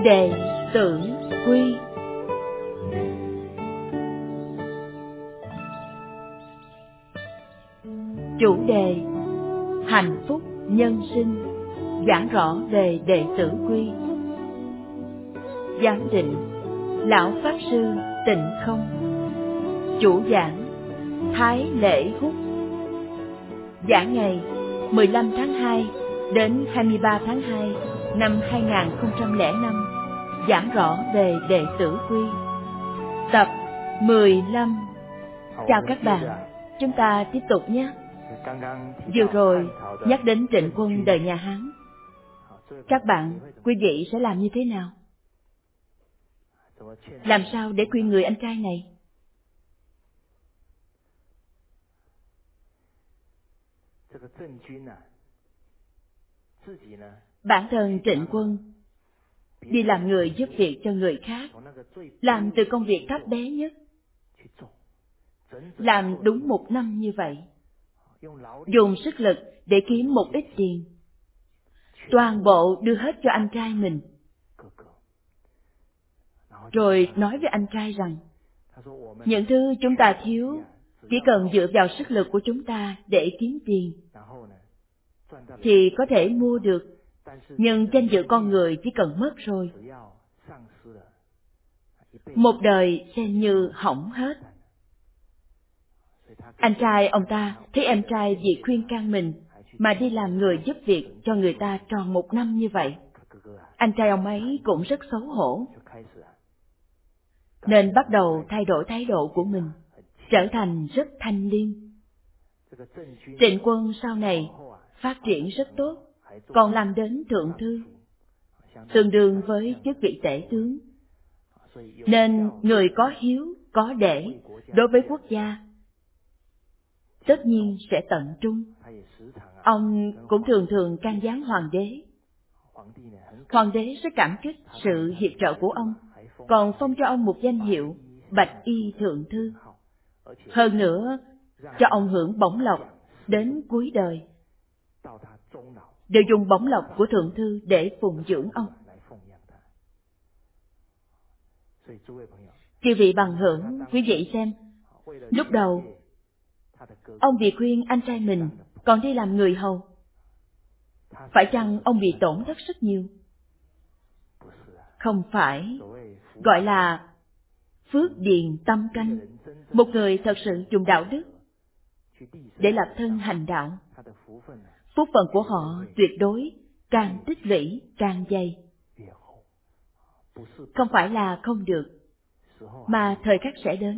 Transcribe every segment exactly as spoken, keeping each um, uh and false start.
Đệ tử quy. Chủ đề: hạnh phúc nhân sinh, giảng rõ về đệ tử quy. Giám định: Lão Pháp Sư Tịnh Không. Chủ giảng: Thái Lễ Húc. Giảng ngày mười lăm tháng hai đến hai mươi ba tháng hai năm hai nghìn không trăm lẻ năm. Giảng rõ về đệ tử quy. Tập mười lăm. Chào các bạn, chúng ta tiếp tục nhé. Vừa rồi nhắc đến Trịnh Quân đời nhà Hán. Các bạn, quý vị sẽ làm như thế nào? Làm sao để khuyên người anh trai này? Bản thân Trịnh Quân đi làm người giúp việc cho người khác, làm từ công việc thấp bé nhất, làm đúng một năm như vậy, dùng sức lực để kiếm một ít tiền, toàn bộ đưa hết cho anh trai mình, rồi nói với anh trai rằng những thứ chúng ta thiếu chỉ cần dựa vào sức lực của chúng ta để kiếm tiền thì có thể mua được, nhưng danh dự con người chỉ cần mất rồi, một đời xem như hỏng hết. Anh trai ông ta thấy em trai vì khuyên can mình mà đi làm người giúp việc cho người ta tròn một năm như vậy, anh trai ông ấy cũng rất xấu hổ, nên bắt đầu thay đổi thái độ của mình, trở thành rất thanh liêm. Trịnh Quân sau này phát triển rất tốt, còn làm đến thượng thư, tương đương với chức vị tể tướng. Nên người có hiếu, có để đối với quốc gia tất nhiên sẽ tận trung. Ông cũng thường thường can gián hoàng đế. Hoàng đế rất cảm kích sự hiệp trợ của ông, còn phong cho ông một danh hiệu Bạch Y Thượng Thư. Hơn nữa, cho ông hưởng bổng lộc đến cuối đời, đều dùng bổng lộc của Thượng Thư để phụng dưỡng ông. Chư vị bằng hữu, quý vị xem, lúc đầu ông vì khuyên anh trai mình còn đi làm người hầu, phải chăng ông bị tổn thất rất nhiều? Không phải, gọi là phước điền tâm canh. Một người thật sự dùng đạo đức để lập thân hành đạo, phúc phận của họ tuyệt đối càng tích lũy càng dày. Không phải là không được, mà thời khắc sẽ đến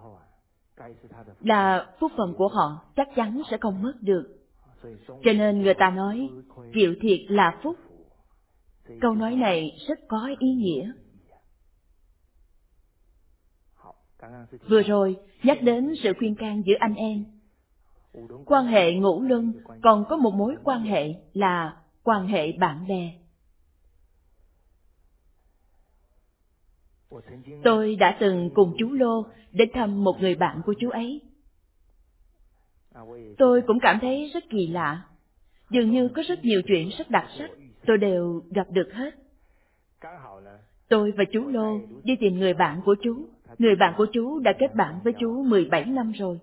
là phúc phận của họ chắc chắn sẽ không mất được. Cho nên người ta nói chịu thiệt là phúc. Câu nói này rất có ý nghĩa. Vừa rồi nhắc đến sự khuyên can giữa anh em. Quan hệ ngũ luân còn có một mối quan hệ là quan hệ bạn bè. Tôi đã từng cùng chú Lô đến thăm một người bạn của chú ấy. Tôi cũng cảm thấy rất kỳ lạ. Dường như có rất nhiều chuyện rất đặc sắc tôi đều gặp được hết. Tôi và chú Lô đi tìm người bạn của chú. Người bạn của chú đã kết bạn với chú mười bảy năm rồi.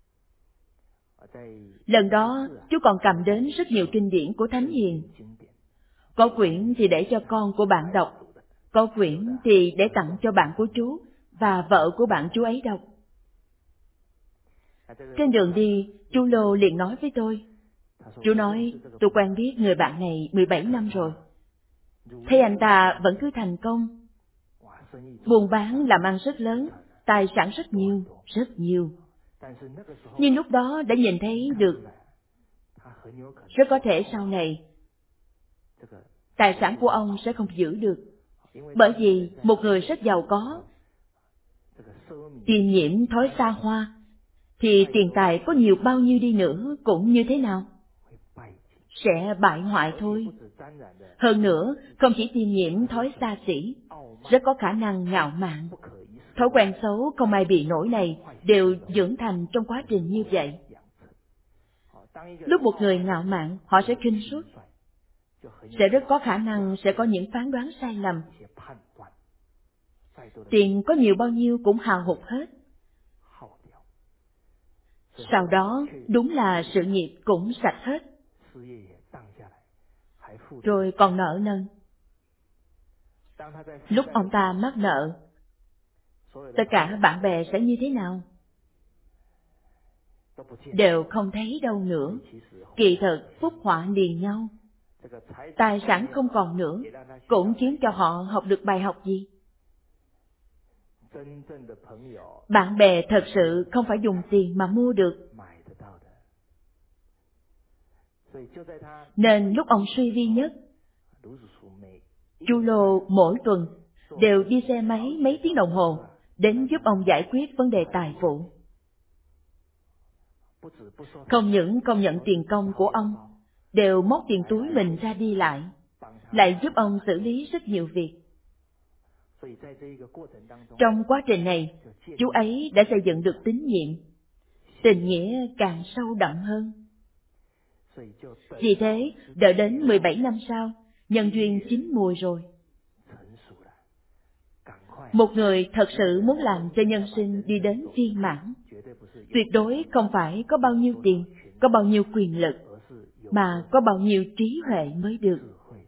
Lần đó chú còn cầm đến rất nhiều kinh điển của Thánh Hiền. Có quyển thì để cho con của bạn đọc, có quyển thì để tặng cho bạn của chú và vợ của bạn chú ấy đọc. Trên đường đi, chú Lô liền nói với tôi. Chú nói, tôi quen biết người bạn này mười bảy năm rồi. Thấy anh ta vẫn cứ thành công. Buôn bán làm ăn rất lớn, tài sản rất nhiều, rất nhiều. Nhưng lúc đó đã nhìn thấy được, rất có thể sau này tài sản của ông sẽ không giữ được. Bởi vì một người rất giàu có, tiền nhiễm thói xa hoa, thì tiền tài có nhiều bao nhiêu đi nữa cũng như thế nào? Sẽ bại hoại thôi. Hơn nữa, không chỉ tiền nhiễm thói xa xỉ, rất có khả năng ngạo mạn. Thói quen xấu không ai bị nổi này đều dưỡng thành trong quá trình như vậy. Lúc một người ngạo mạn, họ sẽ khinh suất, sẽ rất có khả năng sẽ có những phán đoán sai lầm, Tiền có nhiều bao nhiêu cũng hao hụt hết. Sau đó, đúng là sự nghiệp cũng sạch hết. Rồi còn nợ nần. Lúc ông ta mắc nợ, tất cả bạn bè sẽ như thế nào? Đều không thấy đâu nữa. Kỳ thực phúc họa liền nhau. Tài sản không còn nữa, cũng khiến cho họ học được bài học gì? Bạn bè thật sự không phải dùng tiền mà mua được. Nên lúc ông suy vi nhất, Chu Lô mỗi tuần đều đi xe máy mấy tiếng đồng hồ đến giúp ông giải quyết vấn đề tài vụ. Không những không nhận tiền công của ông, đều móc tiền túi mình ra đi lại, lại giúp ông xử lý rất nhiều việc. Trong quá trình này, chú ấy đã xây dựng được tín nhiệm, tình nghĩa càng sâu đậm hơn. Vì thế, đợi đến mười bảy năm sau, nhân duyên chín mùi rồi. Một người thật sự muốn làm cho nhân sinh đi đến viên mãn, tuyệt đối không phải có bao nhiêu tiền, có bao nhiêu quyền lực, mà có bao nhiêu trí huệ mới được.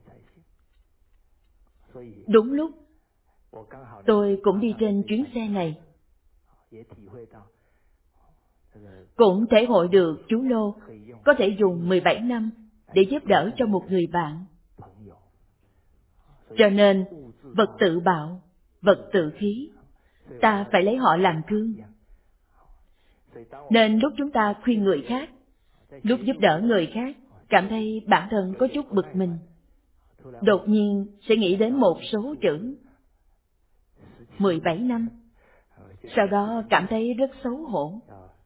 Đúng lúc, tôi cũng đi trên chuyến xe này, cũng thể hội được chú Lô có thể dùng mười bảy năm để giúp đỡ cho một người bạn. Cho nên, vật tự bạo, vật tự khí, ta phải lấy họ làm gương. Nên lúc chúng ta khuyên người khác, lúc giúp đỡ người khác, cảm thấy bản thân có chút bực mình, đột nhiên sẽ nghĩ đến một số chữ mười bảy năm, sau đó cảm thấy rất xấu hổ.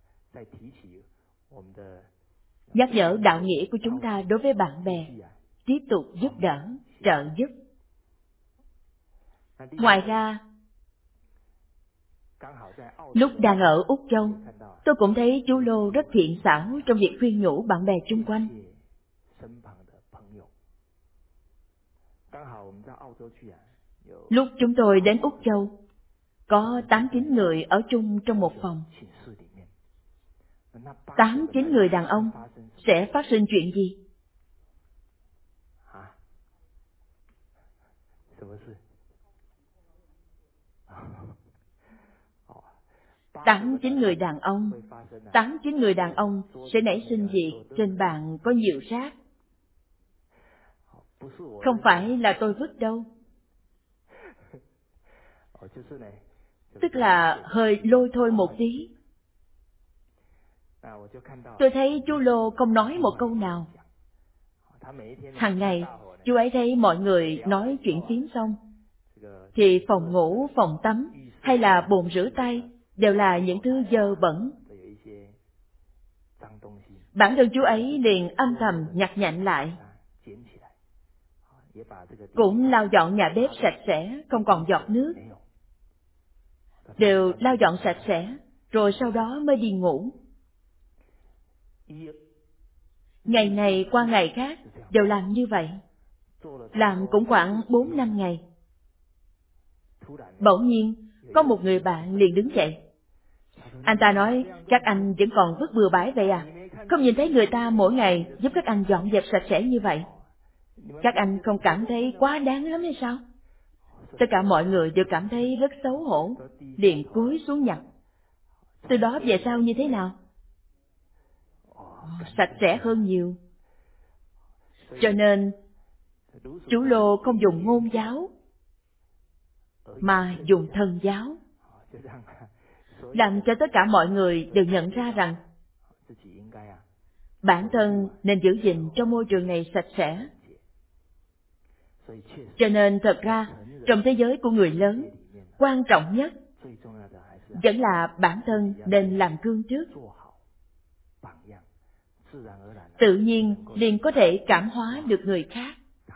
Nhắc nhở đạo nghĩa của chúng ta đối với bạn bè, tiếp tục giúp đỡ, trợ giúp. Ngoài ra, lúc đang ở Úc Châu, tôi cũng thấy chú Lô rất thiện xảo trong việc khuyên nhủ bạn bè chung quanh. Lúc chúng tôi đến Úc Châu, có tám chín người ở chung trong một phòng. Tám chín người đàn ông sẽ phát sinh chuyện gì? Tám chín người đàn ông, tám chín người đàn ông sẽ nảy sinh việc trên bàn có nhiều rác. Không phải là tôi vứt đâu. Tức là hơi lôi thôi một tí. Tôi thấy chú Lô không nói một câu nào. Hàng ngày, chú ấy thấy mọi người nói chuyện phiếm xong, thì phòng ngủ, phòng tắm hay là bồn rửa tay đều là những thứ dơ bẩn. Bản thân chú ấy liền âm thầm nhặt nhạnh lại, cũng lau dọn nhà bếp sạch sẽ, không còn giọt nước. Đều lau dọn sạch sẽ, rồi sau đó mới đi ngủ. Ngày này qua ngày khác, đều làm như vậy. Làm cũng khoảng bốn năm ngày. Bỗng nhiên, có một người bạn liền đứng dậy. Anh ta nói, các anh vẫn còn vứt bừa bãi vậy à? Không nhìn thấy người ta mỗi ngày giúp các anh dọn dẹp sạch sẽ như vậy. Các anh không cảm thấy quá đáng lắm hay sao? Tất cả mọi người đều cảm thấy rất xấu hổ, liền cúi xuống nhặt. Từ đó về sau như thế nào? Sạch sẽ hơn nhiều. Cho nên, chú Lô không dùng ngôn giáo, mà dùng thần giáo, làm cho tất cả mọi người đều nhận ra rằng bản thân nên giữ gìn cho môi trường này sạch sẽ. Cho nên thật ra, trong thế giới của người lớn, quan trọng nhất vẫn là bản thân nên làm gương trước. Tự nhiên liền có thể cảm hóa được người khác.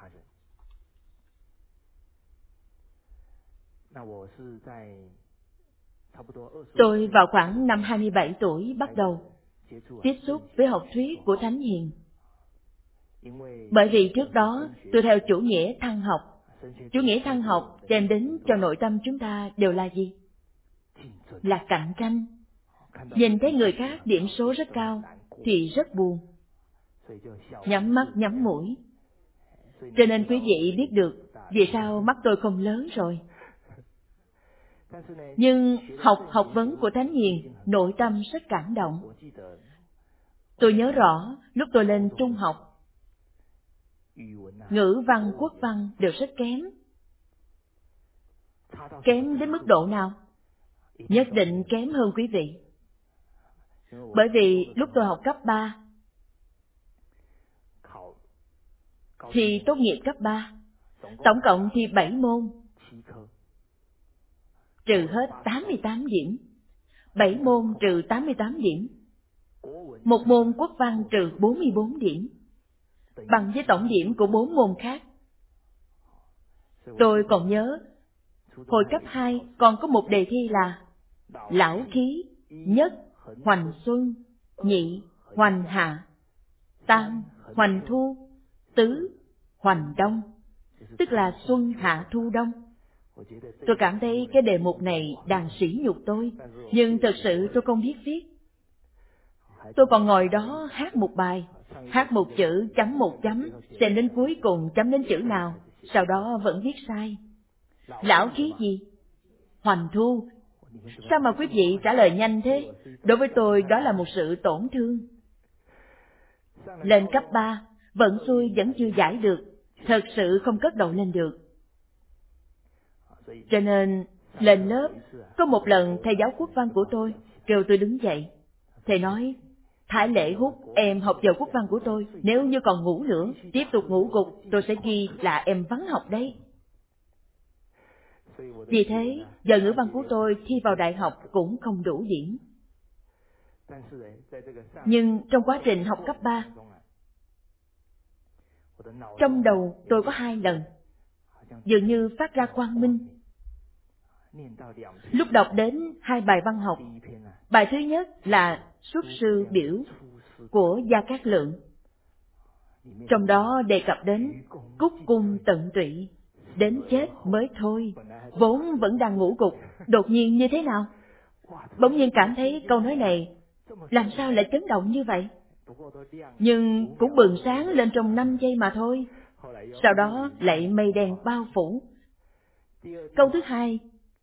Tôi vào khoảng năm hai mươi bảy tuổi bắt đầu tiếp xúc với học thuyết của Thánh Hiền. Bởi vì trước đó tôi theo chủ nghĩa thăng học, Chủ nghĩa thăng học đem đến cho nội tâm chúng ta đều là gì? Là cạnh tranh. Nhìn thấy người khác điểm số rất cao thì rất buồn, nhắm mắt nhắm mũi. Cho nên quý vị biết được vì sao mắt tôi không lớn rồi. Nhưng học học vấn của Thánh Hiền, nội tâm rất cảm động. Tôi nhớ rõ lúc tôi lên trung học, ngữ văn, quốc văn đều rất kém. Kém đến mức độ nào? Nhất định kém hơn quý vị. Bởi vì lúc tôi học cấp ba, thì tốt nghiệp cấp ba, tổng cộng thi bảy môn, trừ hết tám mươi tám điểm. bảy môn trừ tám mươi tám điểm. Một môn quốc văn trừ bốn mươi bốn điểm, bằng với tổng điểm của bốn môn khác. Tôi còn nhớ, hồi cấp hai còn có một đề thi là lão khí, nhất, hoành xuân, nhị, hoành hạ, tam, hoành thu, tứ, hoành đông, tức là xuân, hạ, thu, đông. Tôi cảm thấy cái đề mục này đang sỉ nhục tôi, nhưng thật sự tôi không biết viết. Tôi còn ngồi đó hát một bài, hát một chữ, chấm một chấm, xem đến cuối cùng chấm đến chữ nào, sau đó vẫn viết sai. Lão khí gì? Hoành thu. Sao mà quý vị trả lời nhanh thế? Đối với tôi đó là một sự tổn thương. Lên cấp ba, vận xuôi vẫn chưa giải được, thật sự không cất đầu lên được. Cho nên, lên lớp, có một lần thầy giáo quốc văn của tôi kêu tôi đứng dậy. Thầy nói, Thái Lễ Hút, em học giờ quốc văn của tôi, nếu như còn ngủ nữa, tiếp tục ngủ gục, tôi sẽ ghi là em vắng học đấy. Vì thế, giờ ngữ văn của tôi thi vào đại học cũng không đủ điểm. Nhưng trong quá trình học cấp ba, trong đầu tôi có hai lần, dường như phát ra quang minh. Lúc đọc đến hai bài văn học, bài thứ nhất là Xuất sư biểu của Gia Cát Lượng. Trong đó đề cập đến cúc cung tận tụy, đến chết mới thôi, vốn vẫn đang ngủ gục, đột nhiên như thế nào? Bỗng nhiên cảm thấy câu nói này làm sao lại chấn động như vậy? Nhưng cũng bừng sáng lên trong năm giây mà thôi. Sau đó lại mây đen bao phủ. Câu thứ hai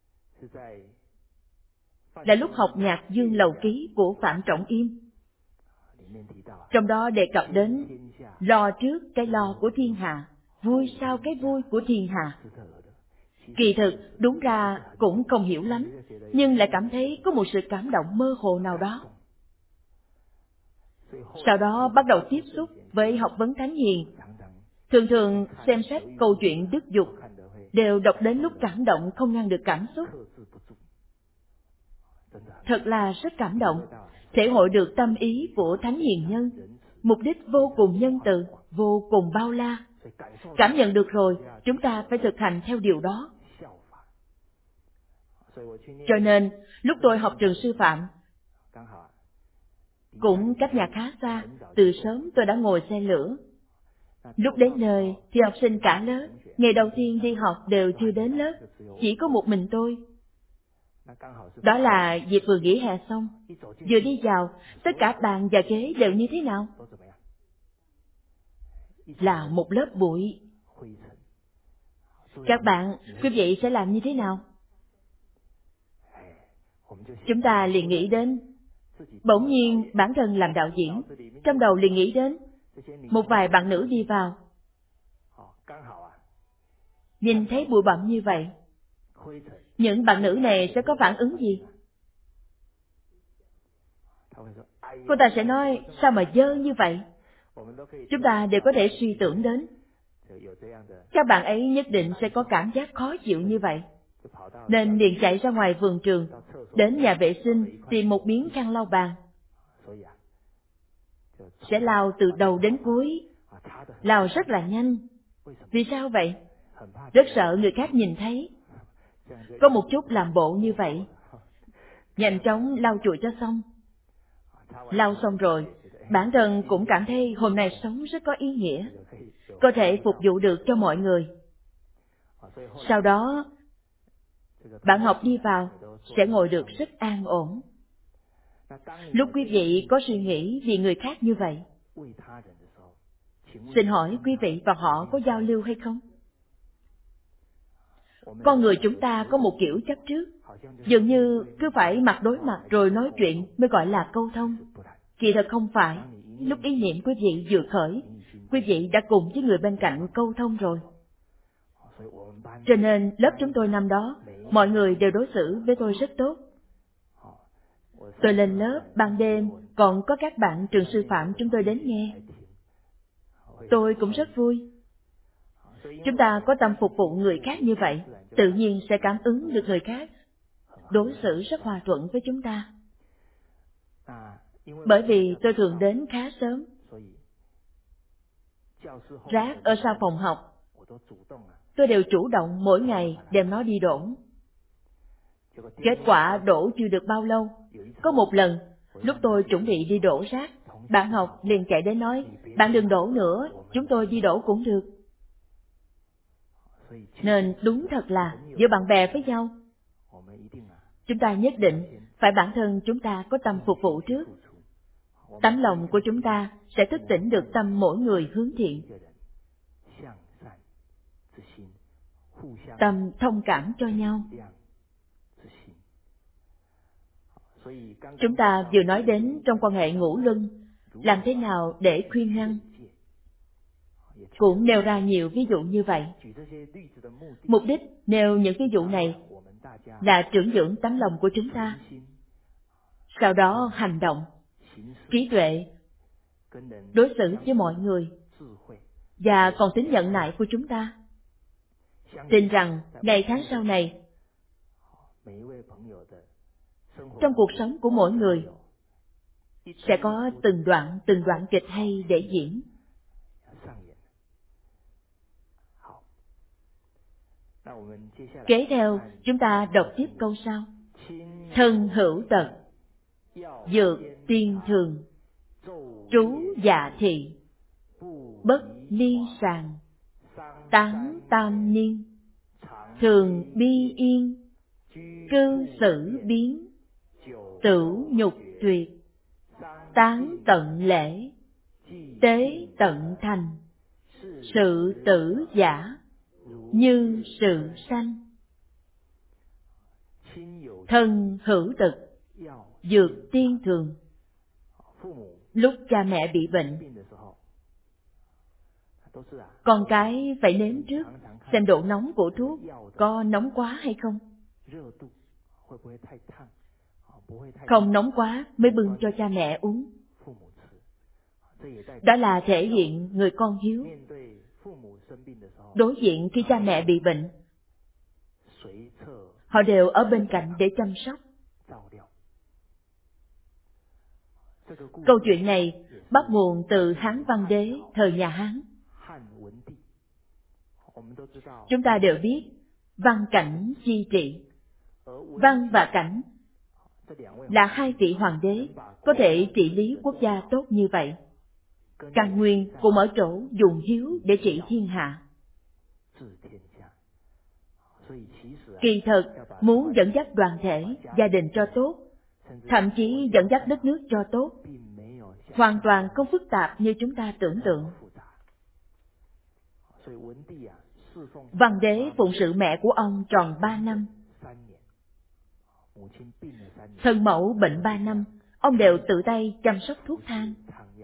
là lúc học nhạc Dương Lầu Ký của Phạm Trọng Im. Trong đó đề cập đến lo trước cái lo của thiên hạ, vui sau cái vui của thiên hạ. Kỳ thực, đúng ra cũng không hiểu lắm, nhưng lại cảm thấy có một sự cảm động mơ hồ nào đó. Sau đó bắt đầu tiếp xúc với học vấn Thánh Hiền. Thường thường xem xét câu chuyện Đức Dục, đều đọc đến lúc cảm động không ngăn được cảm xúc. Thật là rất cảm động, thể hội được tâm ý của Thánh Hiền Nhân, mục đích vô cùng nhân từ, vô cùng bao la. Cảm nhận được rồi, chúng ta phải thực hành theo điều đó. Cho nên, lúc tôi học trường sư phạm, cũng cách nhà khá xa, từ sớm tôi đã ngồi xe lửa. Lúc đến nơi thì học sinh cả lớp, ngày đầu tiên đi học đều chưa đến lớp, chỉ có một mình tôi. Đó là dịp vừa nghỉ hè xong, vừa đi vào, tất cả bàn và ghế đều như thế nào? Là một lớp bụi. Các bạn, quý vị sẽ làm như thế nào? Chúng ta liền nghĩ đến, bỗng nhiên bản thân làm đạo diễn, trong đầu liền nghĩ đến một vài bạn nữ đi vào, nhìn thấy bụi bặm như vậy, những bạn nữ này sẽ có phản ứng gì? Cô ta sẽ nói, sao mà dơ như vậy? Chúng ta đều có thể suy tưởng đến. Các bạn ấy nhất định sẽ có cảm giác khó chịu như vậy, nên liền chạy ra ngoài vườn trường, đến nhà vệ sinh tìm một miếng khăn lau bàn. Sẽ lau từ đầu đến cuối, lau rất là nhanh. Vì sao vậy? Rất sợ người khác nhìn thấy. Có một chút làm bộ như vậy, nhanh chóng lau chùi cho xong. Lau xong rồi, bản thân cũng cảm thấy hôm nay sống rất có ý nghĩa, có thể phục vụ được cho mọi người. Sau đó, bạn học đi vào sẽ ngồi được rất an ổn. Lúc quý vị có suy nghĩ vì người khác như vậy, xin hỏi quý vị và họ có giao lưu hay không? Con người chúng ta có một kiểu chấp trước, dường như cứ phải mặt đối mặt rồi nói chuyện mới gọi là câu thông. Kỳ thật không phải, lúc ý niệm quý vị vừa khởi, quý vị đã cùng với người bên cạnh câu thông rồi. Cho nên lớp chúng tôi năm đó, mọi người đều đối xử với tôi rất tốt. Tôi lên lớp, ban đêm, còn có các bạn trường sư phạm chúng tôi đến nghe. Tôi cũng rất vui. Chúng ta có tâm phục vụ người khác như vậy, tự nhiên sẽ cảm ứng được người khác, đối xử rất hòa thuận với chúng ta. Bởi vì tôi thường đến khá sớm. Rác ở sau phòng học, tôi đều chủ động mỗi ngày đem nó đi đổ. Kết quả đổ chưa được bao lâu, có một lần, lúc tôi chuẩn bị đi đổ rác, bạn học liền chạy đến nói, bạn đừng đổ nữa, chúng tôi đi đổ cũng được. Nên đúng thật là giữa bạn bè với nhau, chúng ta nhất định phải bản thân chúng ta có tâm phục vụ trước. Tấm lòng của chúng ta sẽ thức tỉnh được tâm mỗi người hướng thiện. Tâm thông cảm cho nhau. Chúng ta vừa nói đến trong quan hệ ngũ luân, làm thế nào để khuyên ngăn. Cũng nêu ra nhiều ví dụ như vậy. Mục đích nêu những ví dụ này là trưởng dưỡng tấm lòng của chúng ta. Sau đó hành động, trí tuệ, đối xử với mọi người, và còn tính nhận nại của chúng ta. Tin rằng ngày tháng sau này, trong cuộc sống của mỗi người, sẽ có từng đoạn từng đoạn kịch hay để diễn. Kế theo, chúng ta đọc tiếp câu sau. Thân hữu tật, dược tiên thường, trú dạ thị, bất ly sàng, tán tam niên, thường bi yên, cư xử biến, tửu nhục tuyệt, tán tận lễ, tế tận thành, sự tử giả, như sự sanh. Thân hữu tật, dược tiên thường. Lúc cha mẹ bị bệnh, con cái phải nếm trước xem độ nóng của thuốc có nóng quá hay không. Không nóng quá mới bưng cho cha mẹ uống. Đó là thể hiện người con hiếu. Đối diện khi cha mẹ bị bệnh, họ đều ở bên cạnh để chăm sóc. Câu chuyện này bắt nguồn từ Hán Văn Đế thời nhà Hán. Chúng ta đều biết văn cảnh chi trị. Văn và cảnh là hai vị hoàng đế có thể trị lý quốc gia tốt như vậy. Căn nguyên cũng ở chỗ dùng hiếu để trị thiên hạ. Kỳ thật, muốn dẫn dắt đoàn thể, gia đình cho tốt, thậm chí dẫn dắt đất nước cho tốt, hoàn toàn không phức tạp như chúng ta tưởng tượng. Văn đế phụng sự mẹ của ông tròn ba năm. Thân mẫu bệnh ba năm, ông đều tự tay chăm sóc thuốc thang.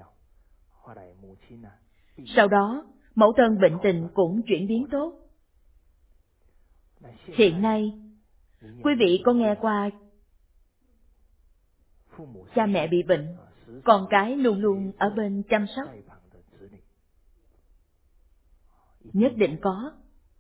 Sau đó, mẫu thân bệnh tình cũng chuyển biến tốt. Hiện nay, quý vị có nghe qua cha mẹ bị bệnh, con cái luôn luôn ở bên chăm sóc? Nhất định có.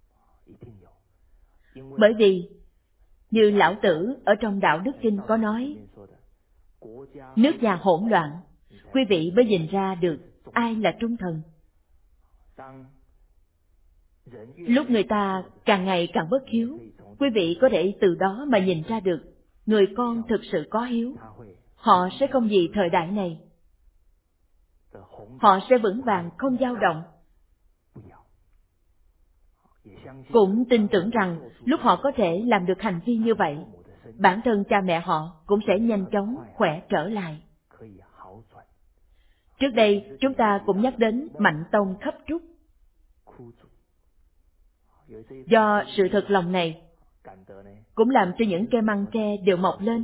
Bởi vì, như Lão Tử ở trong Đạo Đức Kinh có nói, nước nhà hỗn loạn, quý vị mới nhìn ra được ai là trung thần. Lúc người ta càng ngày càng bất hiếu, quý vị có thể từ đó mà nhìn ra được người con thực sự có hiếu. Họ sẽ không vì thời đại này. Họ sẽ vững vàng không dao động. cũng tin tưởng rằng lúc họ có thể làm được hành vi như vậy, bản thân cha mẹ họ cũng sẽ nhanh chóng khỏe trở lại. Trước đây, chúng ta cũng nhắc đến Mạnh Tông khấp trúc. Do sự thật lòng này, cũng làm cho những cây măng tre đều mọc lên.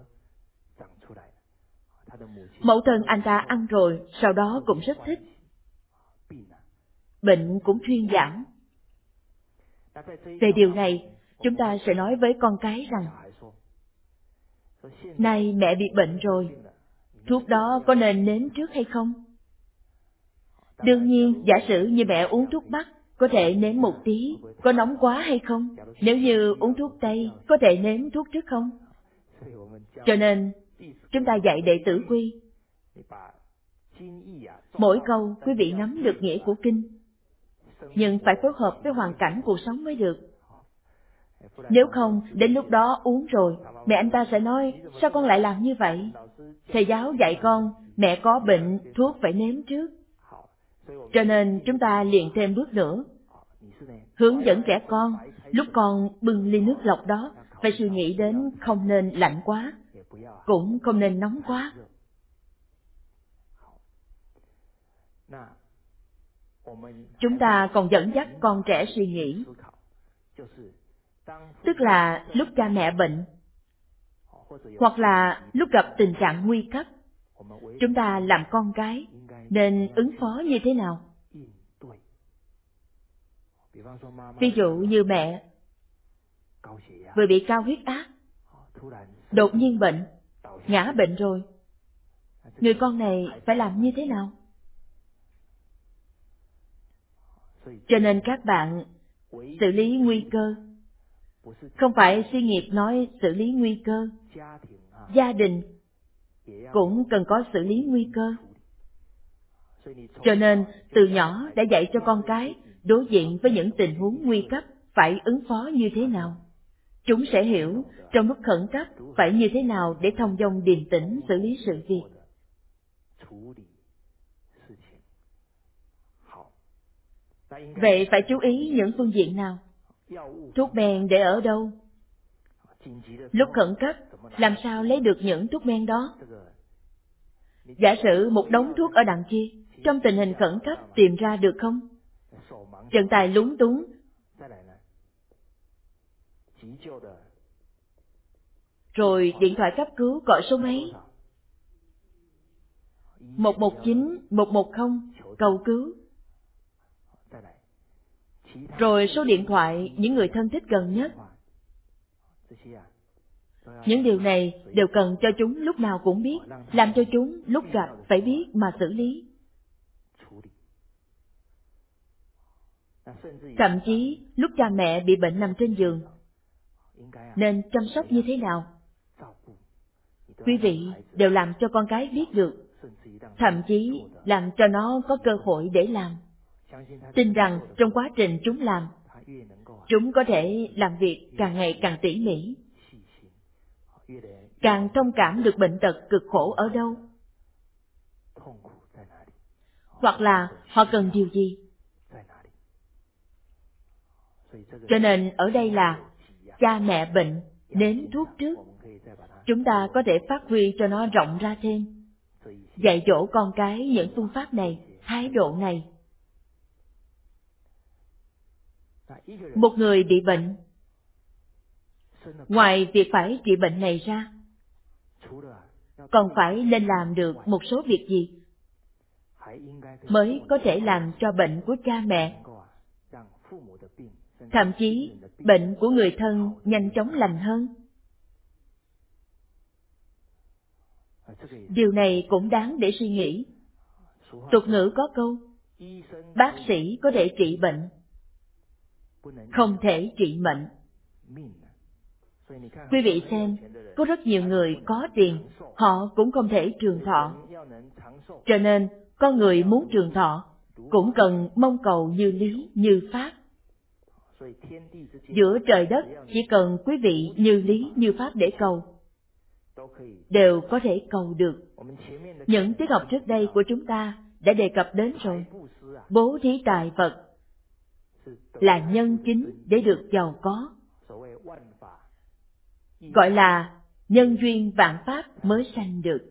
Mẫu thân anh ta ăn rồi, sau đó cũng rất thích. Bệnh cũng thuyên giảm. Về điều này, chúng ta sẽ nói với con cái rằng, nay mẹ bị bệnh rồi, thuốc đó có nên nếm trước hay không? Đương nhiên, giả sử như mẹ uống thuốc bắc, có thể nếm một tí, có nóng quá hay không? Nếu như uống thuốc tây, có thể nếm thuốc trước không? Cho nên, chúng ta dạy đệ tử quy. Mỗi câu quý vị nắm được nghĩa của kinh, nhưng phải phối hợp với hoàn cảnh cuộc sống mới được. Nếu không, đến lúc đó uống rồi, mẹ anh ta sẽ nói, sao con lại làm như vậy? Thầy giáo dạy con, mẹ có bệnh, thuốc phải nếm trước. Cho nên chúng ta liền thêm bước nữa. Hướng dẫn trẻ con, lúc con bưng ly nước lọc đó, phải suy nghĩ đến không nên lạnh quá, cũng không nên nóng quá. Chúng ta còn dẫn dắt con trẻ suy nghĩ. Tức là lúc cha mẹ bệnh, hoặc là lúc gặp tình trạng nguy cấp, chúng ta làm con cái nên ứng phó như thế nào? Ví dụ như mẹ vừa bị cao huyết áp, đột nhiên bệnh, ngã bệnh rồi, người con này phải làm như thế nào? Cho nên các bạn xử lý nguy cơ, không phải suy nghiệp nói xử lý nguy cơ, gia đình cũng cần có xử lý nguy cơ. Cho nên từ nhỏ đã dạy cho con cái đối diện với những tình huống nguy cấp phải ứng phó như thế nào. Chúng sẽ hiểu trong lúc khẩn cấp phải như thế nào để thông dong điềm tĩnh xử lý sự việc. Vậy phải chú ý những phương diện nào? Thuốc men để ở đâu? Lúc khẩn cấp, làm sao lấy được những thuốc men đó? Giả sử một đống thuốc ở đằng kia, trong tình hình khẩn cấp tìm ra được không? Chân tay lúng túng. Rồi điện thoại cấp cứu gọi số mấy? một một chín, một một không, cầu cứu. Rồi số điện thoại những người thân thích gần nhất. Những điều này đều cần cho chúng lúc nào cũng biết, làm cho chúng lúc gặp phải biết mà xử lý. Thậm chí lúc cha mẹ bị bệnh nằm trên giường, nên chăm sóc như thế nào? Quý vị đều làm cho con cái biết được, thậm chí làm cho nó có cơ hội để làm. Tin rằng trong quá trình chúng làm, chúng có thể làm việc càng ngày càng tỉ mỉ, càng thông cảm được bệnh tật cực khổ ở đâu, hoặc là họ cần điều gì. Cho nên ở đây là cha mẹ bệnh, nếm thuốc trước. Chúng ta có thể phát huy cho nó rộng ra thêm, dạy dỗ con cái những phương pháp này, thái độ này. Một người bị bệnh, ngoài việc phải trị bệnh này ra, còn phải nên làm được một số việc gì mới có thể làm cho bệnh của cha mẹ, thậm chí bệnh của người thân nhanh chóng lành hơn. Điều này cũng đáng để suy nghĩ. Tục ngữ có câu, bác sĩ có thể trị bệnh, không thể trị mệnh. Quý vị xem, có rất nhiều người có tiền, họ cũng không thể trường thọ. Cho nên, con người muốn trường thọ, cũng cần mong cầu như lý, như pháp. Giữa trời đất, chỉ cần quý vị như lý, như pháp để cầu, đều có thể cầu được. Những tiết học trước đây của chúng ta đã đề cập đến rồi. Bố thí tài vật, là nhân chính để được giàu có. Gọi là nhân duyên vạn pháp mới sanh được.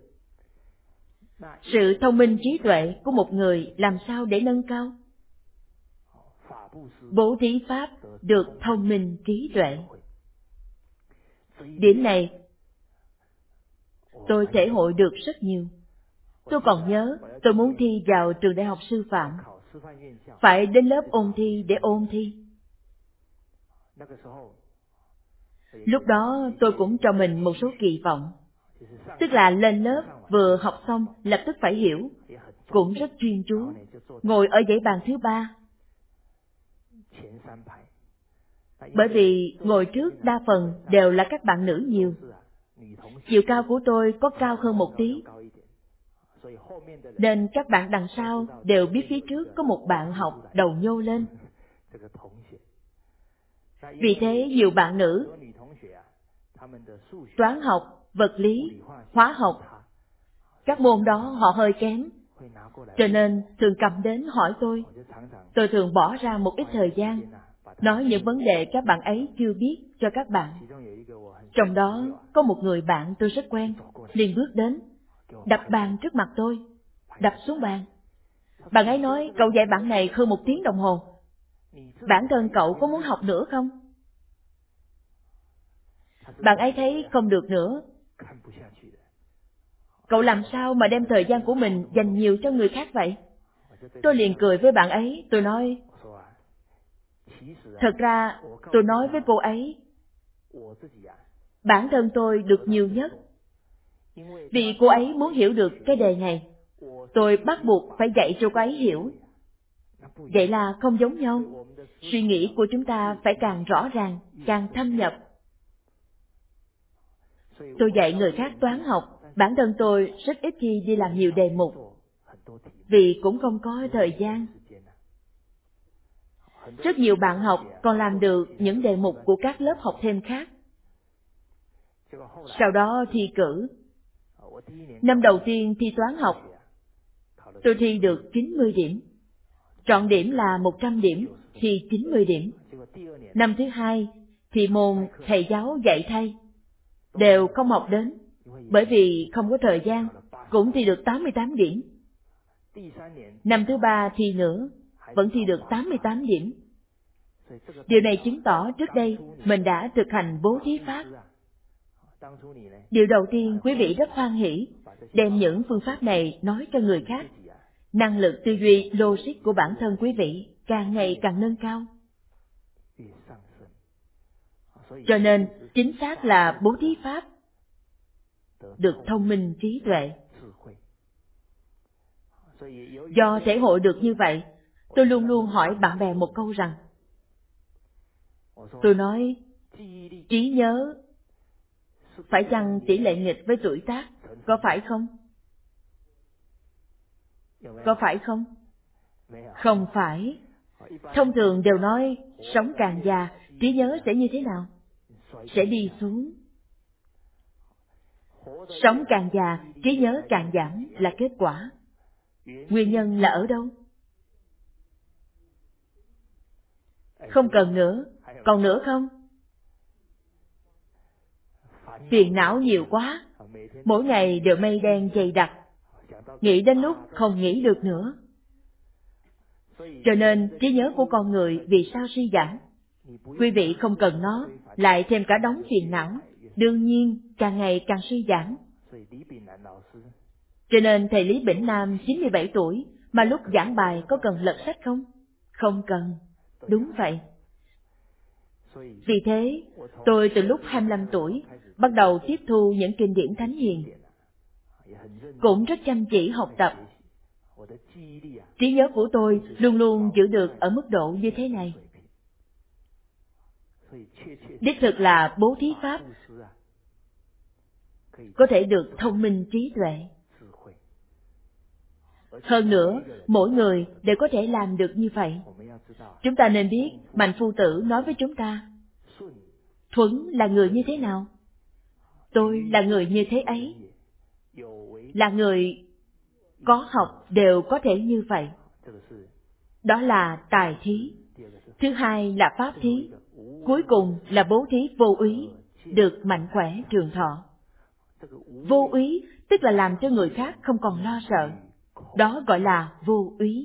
Sự thông minh trí tuệ của một người làm sao để nâng cao? Bố thí pháp được thông minh trí tuệ. Điểm này tôi thể hội được rất nhiều. Tôi còn nhớ tôi muốn thi vào trường đại học sư phạm, phải đến lớp ôn thi để ôn thi. Lúc đó tôi cũng cho mình một số kỳ vọng, tức là lên lớp vừa học xong lập tức phải hiểu, cũng rất chuyên chú, ngồi ở dãy bàn thứ ba. Bởi vì ngồi trước đa phần đều là các bạn nữ nhiều. Chiều cao của tôi có cao hơn một tí, nên các bạn đằng sau đều biết phía trước có một bạn học đầu nhô lên. Vì thế nhiều bạn nữ, toán học, vật lý, hóa học, các môn đó họ hơi kém, cho nên thường cầm đến hỏi tôi. Tôi thường bỏ ra một ít thời gian, nói những vấn đề các bạn ấy chưa biết cho các bạn. Trong đó có một người bạn tôi rất quen, liền bước đến, đập bàn trước mặt tôi, đập xuống bàn. Bạn ấy nói, cậu dạy bạn này hơn một tiếng đồng hồ. Bản thân cậu có muốn học nữa không? Bạn ấy thấy không được nữa. Cậu làm sao mà đem thời gian của mình dành nhiều cho người khác vậy? Tôi liền cười với bạn ấy, tôi nói, thật ra tôi nói với cô ấy, bản thân tôi được nhiều nhất. Vì cô ấy muốn hiểu được cái đề này, tôi bắt buộc phải dạy cho cô ấy hiểu. Vậy là không giống nhau. Suy nghĩ của chúng ta phải càng rõ ràng, càng thâm nhập. Tôi dạy người khác toán học, bản thân tôi rất ít khi đi làm nhiều đề mục, vì cũng không có thời gian. Rất nhiều bạn học còn làm được những đề mục của các lớp học thêm khác. Sau đó thi cử. Năm đầu tiên thi toán học, tôi thi được chín mươi điểm. Trọn điểm là một trăm điểm, thi chín mươi điểm. Năm thứ hai, thì môn thầy giáo dạy thay, đều không học đến, bởi vì không có thời gian, cũng thi được tám mươi tám điểm. Năm thứ ba thi nữa, vẫn thi được tám mươi tám điểm. Điều này chứng tỏ trước đây mình đã thực hành bố thí pháp. Điều đầu tiên quý vị rất hoan hỷ, đem những phương pháp này nói cho người khác. Năng lực tư duy logic của bản thân quý vị càng ngày càng nâng cao. Cho nên, chính xác là bố thí pháp được thông minh trí tuệ. Do thể hội được như vậy, tôi luôn luôn hỏi bạn bè một câu rằng, tôi nói, trí nhớ phải chăng tỷ lệ nghịch với tuổi tác, có phải không? Có phải không? Không phải. Thông thường đều nói, sống càng già, trí nhớ sẽ như thế nào? Sẽ đi xuống. Sống càng già, trí nhớ càng giảm là kết quả. Nguyên nhân là ở đâu? Không cần nữa. Còn nữa không? Phiền não nhiều quá. Mỗi ngày đều mây đen dày đặc. Nghĩ đến lúc không nghĩ được nữa. Cho nên trí nhớ của con người vì sao suy giảm? Quý vị không cần nó, lại thêm cả đống phiền não, đương nhiên càng ngày càng suy giảm. Cho nên thầy Lý Bỉnh Nam chín mươi bảy tuổi, mà lúc giảng bài có cần lật sách không? Không cần. Đúng vậy. Vì thế, tôi từ lúc hai mươi lăm tuổi bắt đầu tiếp thu những kinh điển thánh hiền, cũng rất chăm chỉ học tập. Trí nhớ của tôi luôn luôn giữ được ở mức độ như thế này. Đích thực là bố thí pháp có thể được thông minh trí tuệ. Hơn nữa, mỗi người đều có thể làm được như vậy. Chúng ta nên biết, Mạnh Phu Tử nói với chúng ta, Thuấn là người như thế nào? Tôi là người như thế ấy. Là người có học đều có thể như vậy. Đó là tài thí. Thứ hai là pháp thí. Cuối cùng là bố thí vô úy, được mạnh khỏe trường thọ. Vô úy tức là làm cho người khác không còn lo sợ. Đó gọi là vô úy.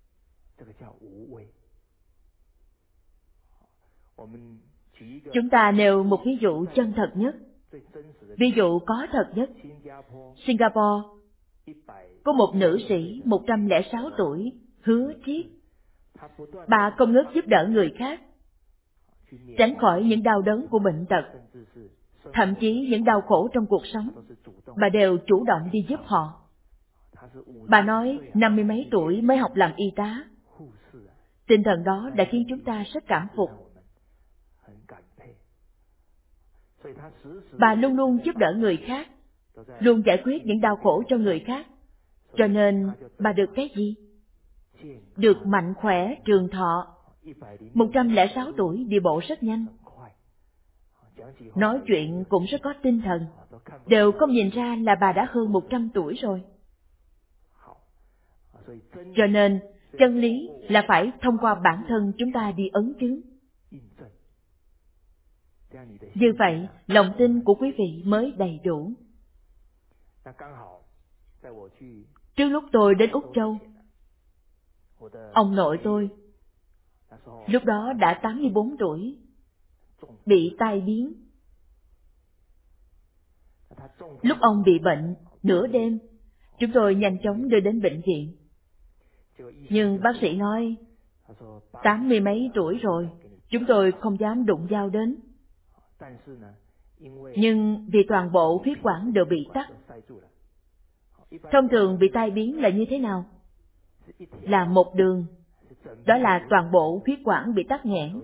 Chúng ta nêu một ví dụ chân thật nhất. Ví dụ có thật nhất. Singapore có một nữ sĩ một trăm lẻ sáu tuổi, Hứa Triết. Bà không ngớt giúp đỡ người khác, tránh khỏi những đau đớn của bệnh tật, thậm chí những đau khổ trong cuộc sống, bà đều chủ động đi giúp họ. Bà nói năm mươi mấy tuổi mới học làm y tá. Tinh thần đó đã khiến chúng ta rất cảm phục. Bà luôn luôn giúp đỡ người khác, luôn giải quyết những đau khổ cho người khác. Cho nên bà được cái gì? Được mạnh khỏe trường thọ. một trăm lẻ sáu tuổi đi bộ rất nhanh. Nói chuyện cũng rất có tinh thần. Đều không nhìn ra là bà đã hơn một trăm tuổi rồi. Cho nên, chân lý là phải thông qua bản thân chúng ta đi ấn chứng. Như vậy, lòng tin của quý vị mới đầy đủ. Trước lúc tôi đến Úc Châu, ông nội tôi, lúc đó đã tám mươi bốn tuổi, bị tai biến. Lúc ông bị bệnh, nửa đêm, chúng tôi nhanh chóng đưa đến bệnh viện. Nhưng bác sĩ nói, tám mươi mấy tuổi rồi, chúng tôi không dám đụng dao đến. Nhưng vì toàn bộ huyết quản đều bị tắc. Thông thường bị tai biến là như thế nào? Là một đường, đó là toàn bộ huyết quản bị tắc nghẽn.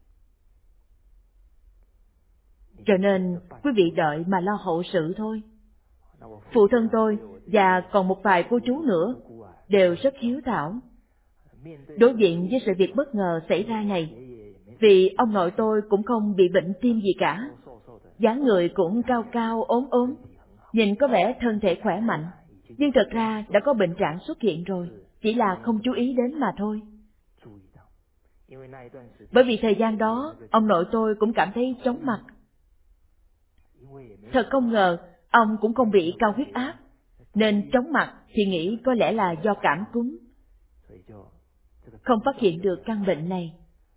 Cho nên, quý vị đợi mà lo hậu sự thôi. Phụ thân tôi và còn một vài cô chú nữa đều rất hiếu thảo. Đối diện với sự việc bất ngờ xảy ra này, vì ông nội tôi cũng không bị bệnh tim gì cả, dáng người cũng cao cao ốm ốm, nhìn có vẻ thân thể khỏe mạnh, nhưng thật ra đã có bệnh trạng xuất hiện rồi, chỉ là không chú ý đến mà thôi. Bởi vì thời gian đó, ông nội tôi cũng cảm thấy chóng mặt. Thật không ngờ, ông cũng không bị cao huyết áp, nên chóng mặt thì nghĩ có lẽ là do cảm cúm. Không phát hiện được căn bệnh này.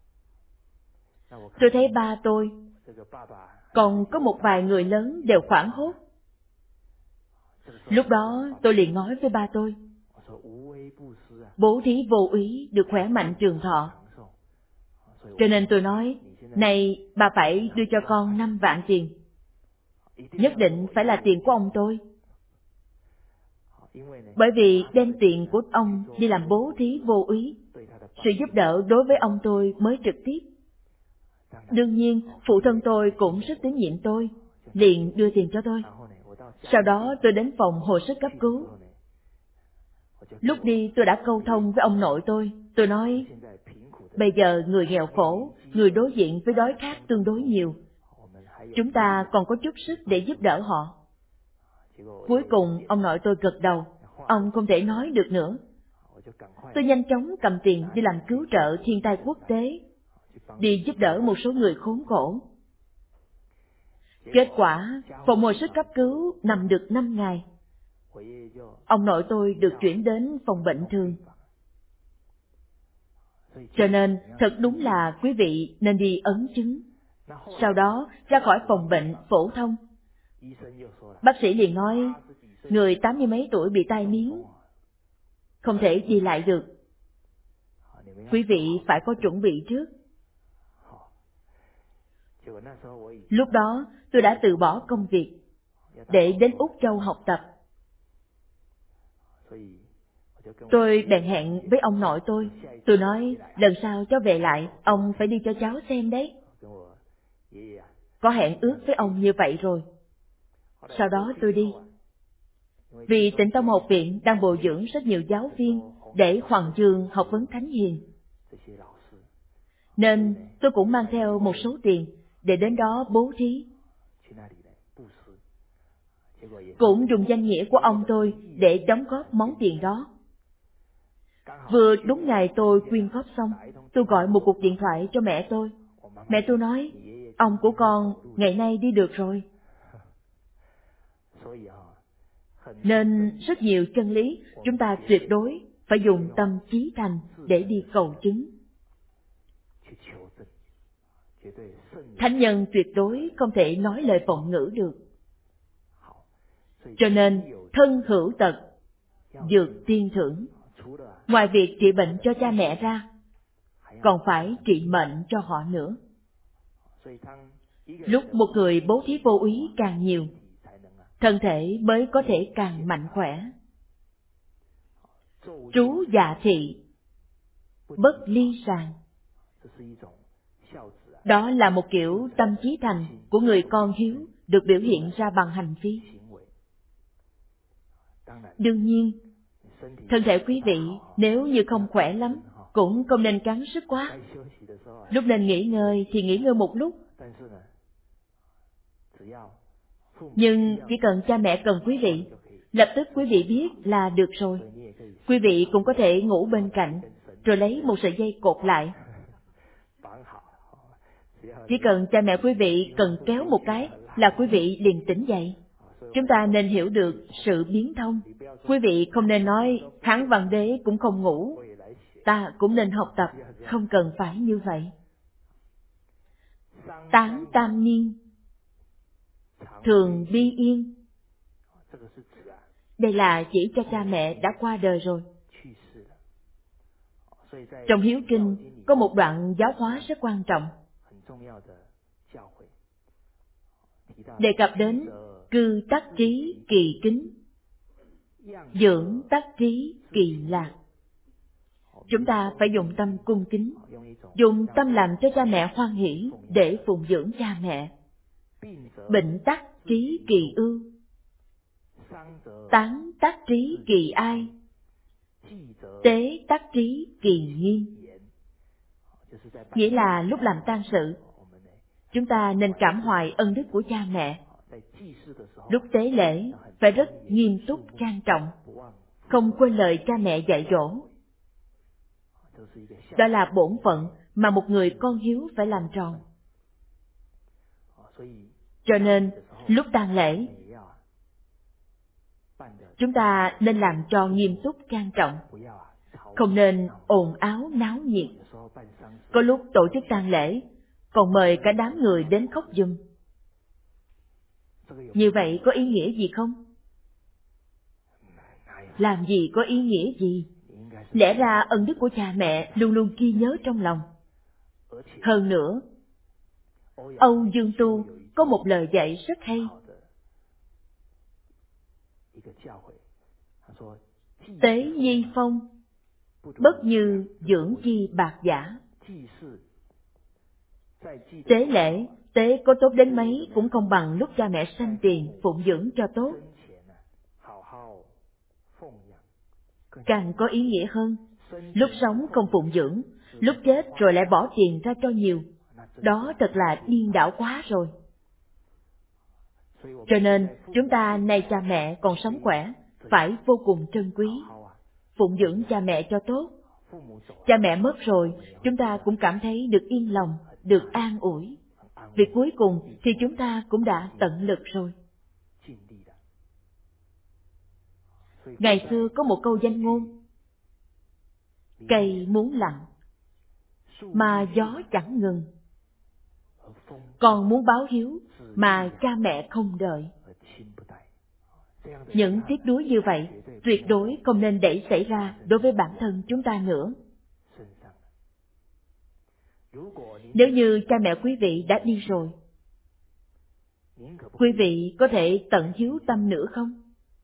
Tôi thấy ba tôi, còn có một vài người lớn đều hoảng hốt. Lúc đó tôi liền nói với ba tôi, bố thí vô úy được khỏe mạnh trường thọ. Cho nên tôi nói, này bà phải đưa cho con năm vạn tiền. Nhất định phải là tiền của ông tôi. Bởi vì đem tiền của ông đi làm bố thí vô úy, sự giúp đỡ đối với ông tôi mới trực tiếp. Đương nhiên, phụ thân tôi cũng rất tín nhiệm tôi, liền đưa tiền cho tôi. Sau đó tôi đến phòng hồi sức cấp cứu. Lúc đi tôi đã câu thông với ông nội tôi. Tôi nói, bây giờ người nghèo khổ, người đối diện với đói khát tương đối nhiều. Chúng ta còn có chút sức để giúp đỡ họ. Cuối cùng ông nội tôi gật đầu, ông không thể nói được nữa. Tôi nhanh chóng cầm tiền đi làm cứu trợ thiên tai quốc tế, đi giúp đỡ một số người khốn khổ. Kết quả, phòng hồi sức cấp cứu nằm được năm ngày. Ông nội tôi được chuyển đến phòng bệnh thường. Cho nên, thật đúng là quý vị nên đi ấn chứng. Sau đó, ra khỏi phòng bệnh phổ thông. Bác sĩ liền nói, người tám mươi mấy tuổi bị tai biến, không thể đi lại được. Quý vị phải có chuẩn bị trước. Lúc đó, tôi đã từ bỏ công việc, để đến Úc Châu học tập. Tôi bèn hẹn với ông nội tôi. Tôi nói, lần sau cháu về lại, ông phải đi cho cháu xem đấy. Có hẹn ước với ông như vậy rồi. Sau đó tôi đi. Vì Tịnh Tông Học Viện đang bồi dưỡng rất nhiều giáo viên để Hoàng Dương học vấn Thánh Hiền, nên tôi cũng mang theo một số tiền để đến đó bố thí. Cũng dùng danh nghĩa của ông tôi để đóng góp món tiền đó. Vừa đúng ngày tôi quyên góp xong, tôi gọi một cuộc điện thoại cho mẹ tôi. Mẹ tôi nói, ông của con ngày nay đi được rồi. Nên rất nhiều chân lý chúng ta tuyệt đối phải dùng tâm chí thành để đi cầu chứng. Thánh nhân tuyệt đối không thể nói lời vọng ngữ được. Cho nên thân hữu tật, dược tiên thưởng. Ngoài việc trị bệnh cho cha mẹ ra, còn phải trị mệnh cho họ nữa. Lúc một người bố thí vô úy càng nhiều, thân thể mới có thể càng mạnh khỏe. Trú dạ thị, bất ly sàng. Đó là một kiểu tâm chí thành của người con hiếu được biểu hiện ra bằng hành vi. Đương nhiên, thân thể quý vị nếu như không khỏe lắm, cũng không nên cắn sức quá. Lúc nên nghỉ ngơi thì nghỉ ngơi một lúc. Nhưng chỉ cần cha mẹ cần quý vị, lập tức quý vị biết là được rồi. Quý vị cũng có thể ngủ bên cạnh, rồi lấy một sợi dây cột lại. Chỉ cần cha mẹ quý vị cần kéo một cái là quý vị liền tỉnh dậy. Chúng ta nên hiểu được sự biến thông. Quý vị không nên nói Hán Văn Đế cũng không ngủ, ta cũng nên học tập, không cần phải như vậy. Tán tam niên, thường bi yên. Đây là chỉ cho cha mẹ đã qua đời rồi. Trong Hiếu Kinh có một đoạn giáo hóa rất quan trọng, đề cập đến cư tắc trí kỳ kính, dưỡng tắc trí kỳ lạc. Chúng ta phải dùng tâm cung kính, dùng tâm làm cho cha mẹ hoan hỷ để phụng dưỡng cha mẹ. Bệnh tắc trí kỳ ưu, tán tắc trí kỳ ai, tế tắc trí kỳ nhiên. Nghĩa là lúc làm tang sự, chúng ta nên cảm hoài ân đức của cha mẹ. Lúc tế lễ phải rất nghiêm túc trang trọng, không quên lời cha mẹ dạy dỗ. Đó là bổn phận mà một người con hiếu phải làm tròn. Cho nên lúc tang lễ, chúng ta nên làm cho nghiêm túc trang trọng, không nên ồn ào náo nhiệt. Có lúc tổ chức tang lễ còn mời cả đám người đến khóc giùm. Như vậy có ý nghĩa gì không? Làm gì có ý nghĩa gì? Lẽ ra ân đức của cha mẹ luôn luôn ghi nhớ trong lòng. Hơn nữa, Âu Dương Tu có một lời dạy rất hay. Tế nhi phong, bất như dưỡng chi bạc giả. Tế lễ, tế có tốt đến mấy cũng không bằng lúc cha mẹ sanh tiền phụng dưỡng cho tốt. Càng có ý nghĩa hơn, lúc sống không phụng dưỡng, lúc chết rồi lại bỏ tiền ra cho nhiều. Đó thật là điên đảo quá rồi. Cho nên, chúng ta nay cha mẹ còn sống khỏe, phải vô cùng trân quý, phụng dưỡng cha mẹ cho tốt. Cha mẹ mất rồi, chúng ta cũng cảm thấy được yên lòng, được an ủi. Việc cuối cùng thì chúng ta cũng đã tận lực rồi. Ngày xưa có một câu danh ngôn: cây muốn lặng, mà gió chẳng ngừng. Con muốn báo hiếu, mà cha mẹ không đợi. Những tiếc nuối như vậy, tuyệt đối không nên để xảy ra đối với bản thân chúng ta nữa. Nếu như cha mẹ quý vị đã đi rồi, quý vị có thể tận hiếu tâm nữa không?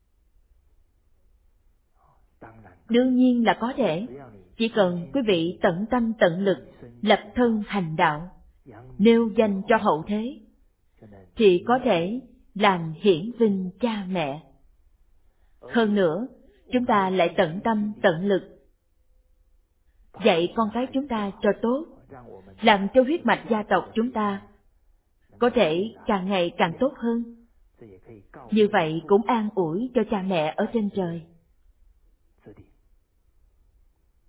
Đương nhiên là có thể. Chỉ cần quý vị tận tâm tận lực, lập thân hành đạo, nêu danh cho hậu thế, thì có thể làm hiển vinh cha mẹ. Hơn nữa, chúng ta lại tận tâm tận lực dạy con cái chúng ta cho tốt, làm cho huyết mạch gia tộc chúng ta có thể càng ngày càng tốt hơn. Như vậy cũng an ủi cho cha mẹ ở trên trời.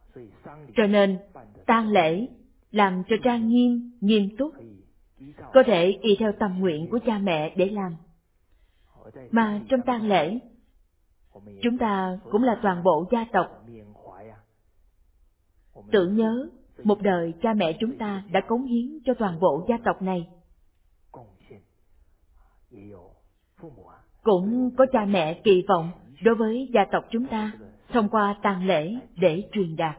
Cho nên, tang lễ làm cho trang nghiêm, nghiêm túc, có thể y theo tâm nguyện của cha mẹ để làm. Mà trong tang lễ, chúng ta cũng là toàn bộ gia tộc tưởng nhớ một đời cha mẹ chúng ta đã cống hiến cho toàn bộ gia tộc này. Cũng có cha mẹ kỳ vọng đối với gia tộc chúng ta thông qua tang lễ để truyền đạt.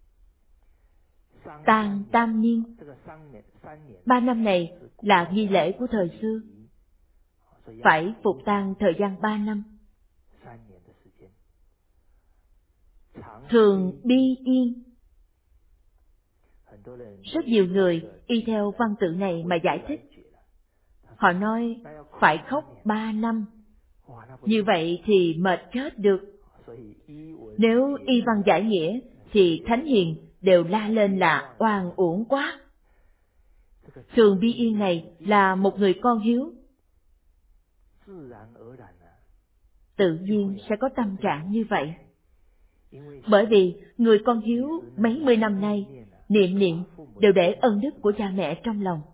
Tang tam niên, ba năm này là nghi lễ của thời xưa, phải phục tang thời gian ba năm. Thường bi yên, rất nhiều người y theo văn tự này mà giải thích. Họ nói phải khóc ba năm, như vậy thì mệt chết được. Nếu y văn giải nghĩa thì thánh hiền đều la lên là oan uổng quá. Thường bi yên này là một người con hiếu, tự nhiên sẽ có tâm trạng như vậy. Bởi vì người con hiếu mấy mươi năm nay niệm niệm đều để ân đức của cha mẹ trong lòng,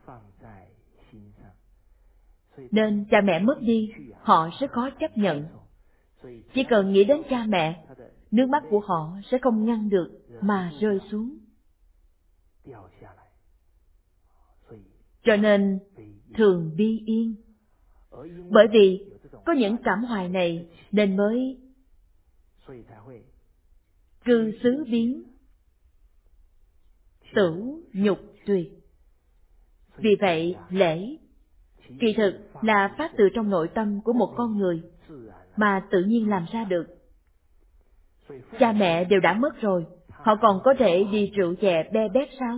nên cha mẹ mất đi họ rất khó chấp nhận. Chỉ cần nghĩ đến cha mẹ, nước mắt của họ sẽ không ngăn được mà rơi xuống. Cho nên thường bi yên. Bởi vì có những cảm hoài này nên mới cư xứ biến, tửu nhục tuyệt. Vì vậy lễ kỳ thực là phát từ trong nội tâm của một con người mà tự nhiên làm ra được. Cha mẹ đều đã mất rồi, họ còn có thể đi rượu chè be bét sao?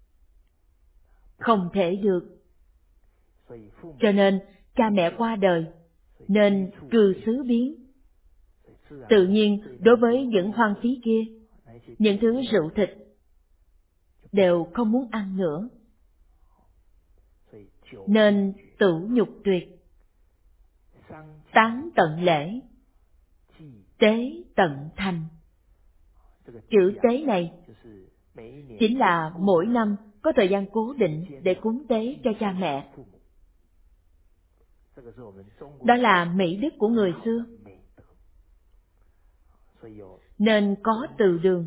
Không thể được. Cho nên cha mẹ qua đời nên cư xứ biến. Tự nhiên đối với những hoang phí kia, những thứ rượu thịt đều không muốn ăn nữa. Nên tửu nhục tuyệt, tán tận lễ, tế tận thành. Chữ tế này chính là mỗi năm có thời gian cố định để cúng tế cho cha mẹ. Đó là mỹ đức của người xưa. Nên có từ đường.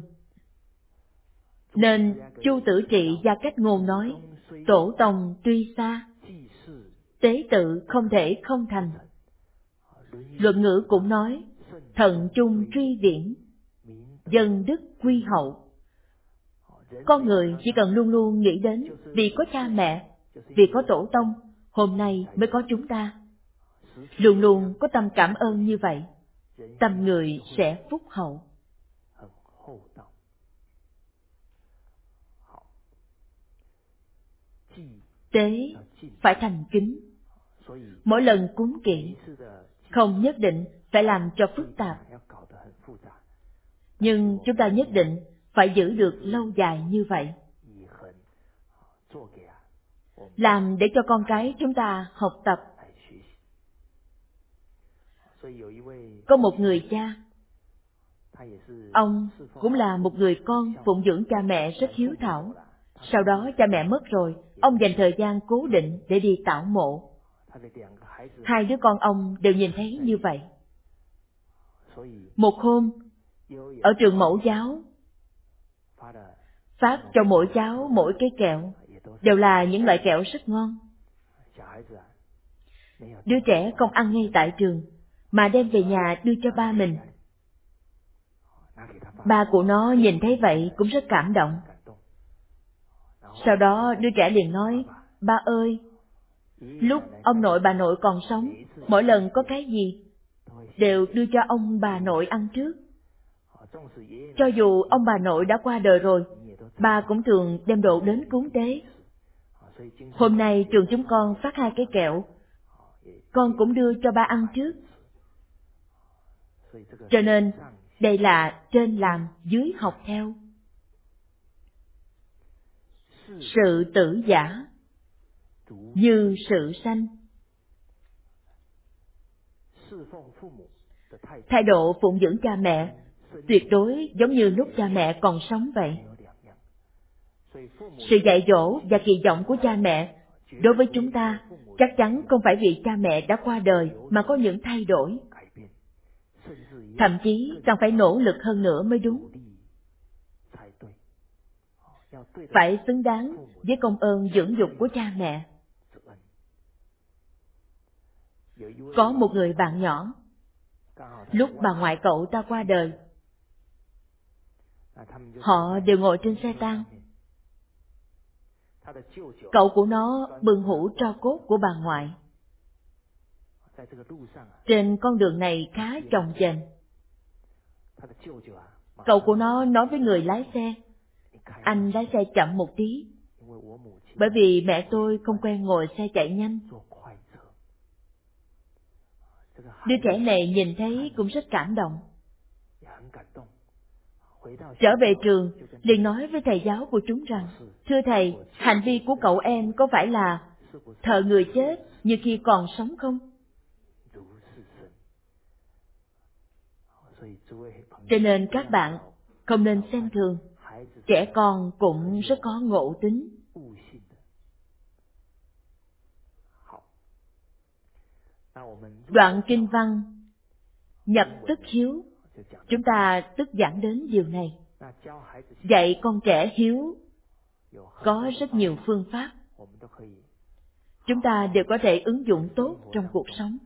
Nên Chu Tử Trị Gia Cách Ngôn nói, tổ tông tuy xa, tế tự không thể không thành. Luận Ngữ cũng nói, thận trung truy viễn, dân đức quy hậu. Con người chỉ cần luôn luôn nghĩ đến vì có cha mẹ, vì có tổ tông, hôm nay mới có chúng ta. Luôn luôn có tâm cảm ơn như vậy, tâm người sẽ phúc hậu. Tế phải thành kính. Mỗi lần cúng kiện không nhất định phải làm cho phức tạp, nhưng chúng ta nhất định phải giữ được lâu dài như vậy, làm để cho con cái chúng ta học tập. Có một người cha, ông cũng là một người con phụng dưỡng cha mẹ rất hiếu thảo. Sau đó cha mẹ mất rồi, ông dành thời gian cố định để đi tảo mộ. Hai đứa con ông đều nhìn thấy như vậy. Một hôm, ở trường mẫu giáo, phát cho mỗi cháu mỗi cái kẹo, đều là những loại kẹo rất ngon. Đứa trẻ không ăn ngay tại trường, mà đem về nhà đưa cho ba mình. Ba của nó nhìn thấy vậy cũng rất cảm động. Sau đó đứa trẻ liền nói, ba ơi, lúc ông nội bà nội còn sống, mỗi lần có cái gì, đều đưa cho ông bà nội ăn trước. Cho dù ông bà nội đã qua đời rồi, ba cũng thường đem đồ đến cúng tế. Hôm nay trường chúng con phát hai cái kẹo, con cũng đưa cho ba ăn trước. Cho nên, đây là trên làm, dưới học theo. Sự tử giả như sự sanh. Thái độ phụng dưỡng cha mẹ tuyệt đối giống như lúc cha mẹ còn sống vậy. Sự dạy dỗ và kỳ vọng của cha mẹ đối với chúng ta chắc chắn không phải vì cha mẹ đã qua đời mà có những thay đổi. Thậm chí càng phải nỗ lực hơn nữa mới đúng. Phải xứng đáng với công ơn dưỡng dục của cha mẹ. Có một người bạn nhỏ, lúc bà ngoại cậu ta qua đời, họ đều ngồi trên xe tang. Cậu của nó bưng hũ tro cốt của bà ngoại. Trên con đường này khá chồng chênh. Cậu của nó nói với người lái xe, anh lái xe chậm một tí, bởi vì mẹ tôi không quen ngồi xe chạy nhanh. Đứa trẻ này nhìn thấy cũng rất cảm động. Trở về trường, liền nói với thầy giáo của chúng rằng, thưa thầy, hành vi của cậu em có phải là thờ người chết như khi còn sống không? Cho nên các bạn không nên xem thường, trẻ con cũng rất có ngộ tính. Đoạn kinh văn nhập tức hiếu, chúng ta tức giảng đến điều này. Dạy con trẻ hiếu có rất nhiều phương pháp, chúng ta đều có thể ứng dụng tốt trong cuộc sống.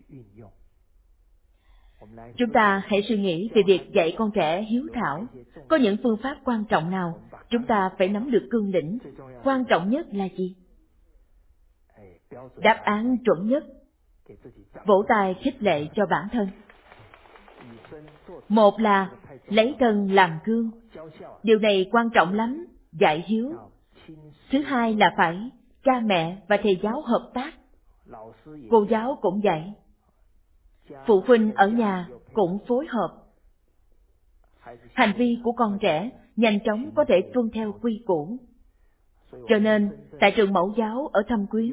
Chúng ta hãy suy nghĩ về việc dạy con trẻ hiếu thảo. Có những phương pháp quan trọng nào? Chúng ta phải nắm được cương lĩnh. Quan trọng nhất là gì? Đáp án chuẩn nhất. Vỗ tay khích lệ cho bản thân. Một là lấy thân làm gương. Điều này quan trọng lắm, dạy hiếu. Thứ hai là phải cha mẹ và thầy giáo hợp tác. Cô giáo cũng dạy. Phụ huynh ở nhà cũng phối hợp. Hành vi của con trẻ nhanh chóng có thể tuân theo quy củ. Cho nên, tại trường mẫu giáo ở Thâm Quyến,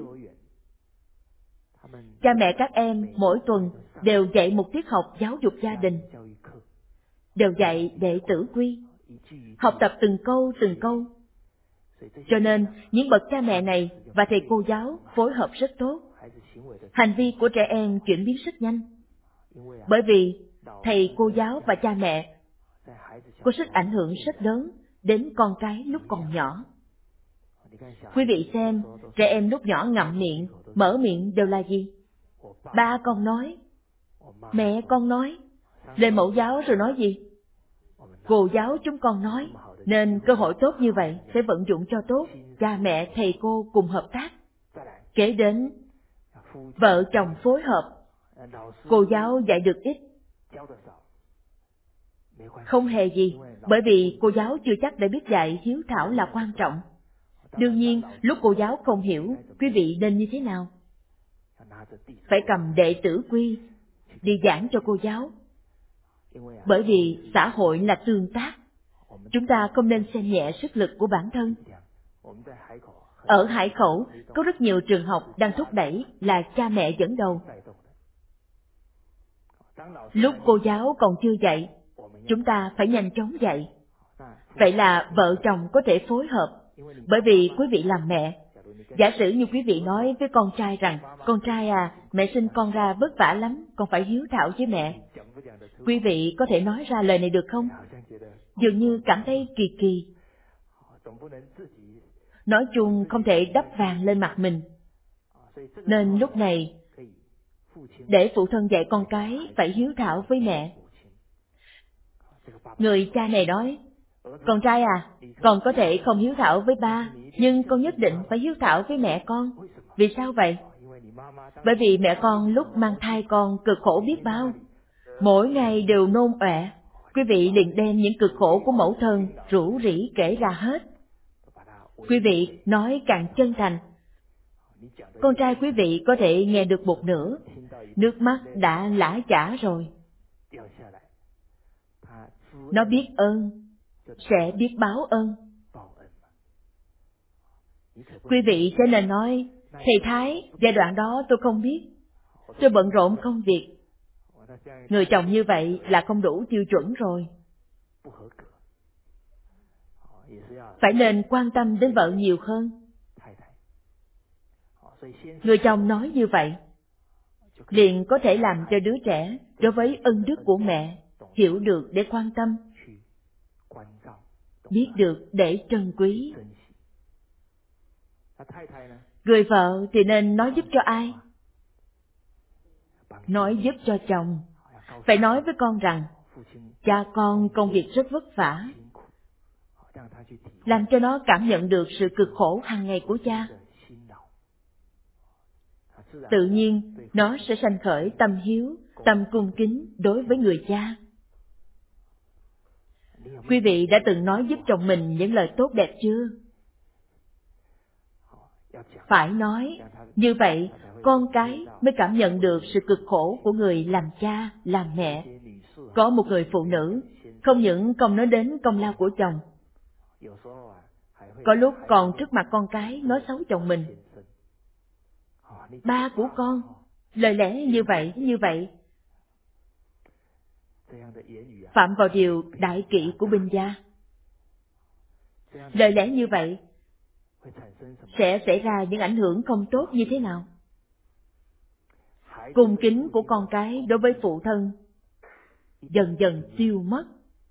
cha mẹ các em mỗi tuần đều dạy một tiết học giáo dục gia đình. Đều dạy đệ tử quy, học tập từng câu từng câu. Cho nên, những bậc cha mẹ này và thầy cô giáo phối hợp rất tốt. Hành vi của trẻ em chuyển biến rất nhanh. Bởi vì thầy cô giáo và cha mẹ có sức ảnh hưởng rất lớn đến con cái lúc còn nhỏ. Quý vị xem, trẻ em lúc nhỏ ngậm miệng, mở miệng đều là gì? Ba con nói, mẹ con nói, lên mẫu giáo rồi nói gì? Cô giáo chúng con nói. Nên cơ hội tốt như vậy phải vận dụng cho tốt, cha mẹ thầy cô cùng hợp tác. Kế đến vợ chồng phối hợp, cô giáo dạy được ít, không hề gì, bởi vì cô giáo chưa chắc đã biết dạy hiếu thảo là quan trọng. Đương nhiên, lúc cô giáo không hiểu, quý vị nên như thế nào? Phải cầm đệ tử quy đi giảng cho cô giáo. Bởi vì xã hội là tương tác, chúng ta không nên xem nhẹ sức lực của bản thân. Ở Hải Khẩu, có rất nhiều trường học đang thúc đẩy là cha mẹ dẫn đầu. Lúc cô giáo còn chưa dạy, chúng ta phải nhanh chóng dạy. Vậy là vợ chồng có thể phối hợp. Bởi vì quý vị làm mẹ, giả sử như quý vị nói với con trai rằng, con trai à, mẹ sinh con ra vất vả lắm, con phải hiếu thảo với mẹ. Quý vị có thể nói ra lời này được không? Dường như cảm thấy kỳ kỳ. Nói chung không thể đắp vàng lên mặt mình. Nên lúc này, để phụ thân dạy con cái phải hiếu thảo với mẹ. Người cha này nói, con trai à, con có thể không hiếu thảo với ba, nhưng con nhất định phải hiếu thảo với mẹ con. Vì sao vậy? Bởi vì mẹ con lúc mang thai con cực khổ biết bao. Mỗi ngày đều nôn ọe. Quý vị liền đem những cực khổ của mẫu thân rủ rỉ kể ra hết. Quý vị nói càng chân thành. Con trai quý vị có thể nghe được một nửa, nước mắt đã lã chả rồi. Nó biết ơn, sẽ biết báo ơn. Quý vị sẽ nên nói, thầy Thái, giai đoạn đó tôi không biết. Tôi bận rộn công việc. Người chồng như vậy là không đủ tiêu chuẩn rồi. phải nên quan tâm đến vợ nhiều hơn. Người chồng nói như vậy, liền có thể làm cho đứa trẻ đối với ân đức của mẹ hiểu được để quan tâm, biết được để trân quý. Người vợ thì nên nói giúp cho ai? Nói giúp cho chồng. Phải nói với con rằng, cha con công việc rất vất vả, làm cho nó cảm nhận được sự cực khổ hàng ngày của cha. Tự nhiên, nó sẽ sanh khởi tâm hiếu, tâm cung kính đối với người cha. Quý vị đã từng nói giúp chồng mình những lời tốt đẹp chưa? Phải nói, như vậy con cái mới cảm nhận được sự cực khổ của người làm cha, làm mẹ. Có một người phụ nữ, không những không nói đến công lao của chồng, có lúc còn trước mặt con cái nói xấu chồng mình. Ba của con, lời lẽ như vậy, như vậy, phạm vào điều đại kỵ của binh gia. Lời lẽ như vậy sẽ xảy ra những ảnh hưởng không tốt như thế nào? Cung kính của con cái đối với phụ thân dần dần tiêu mất.